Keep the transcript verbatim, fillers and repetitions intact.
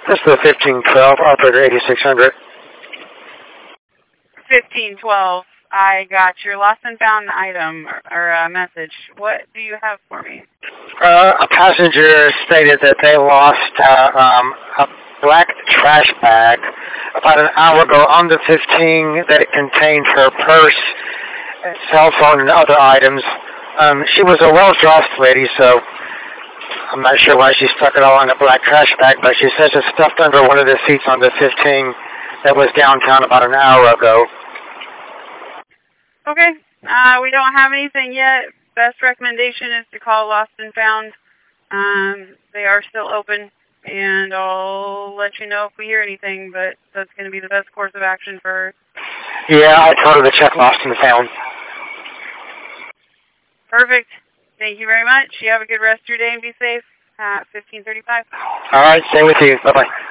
This is the fifteen twelve, operator eighty-six hundred. fifteen twelve, I got your lost and found item or, or uh, message. What do you have for me? Uh, a passenger stated that they lost uh, um, a black trash bag about an hour ago on the fifteen that it contained her purse, cell phone, and other items. Um, she was a well-dressed lady, so I'm not sure why she stuck it all in a black trash bag, but she says it's stuffed under one of the seats on the fifteen that was downtown about an hour ago. Okay. Uh, we don't have anything yet. Best recommendation is to call Lost and Found. Um, they are still open, and I'll let you know if we hear anything, but that's going to be the best course of action for her. Yeah, I told her to check Lost and Found. Perfect. Thank you very much. You have a good rest of your day and be safe at fifteen thirty-five. All right, stay with you. Bye-bye.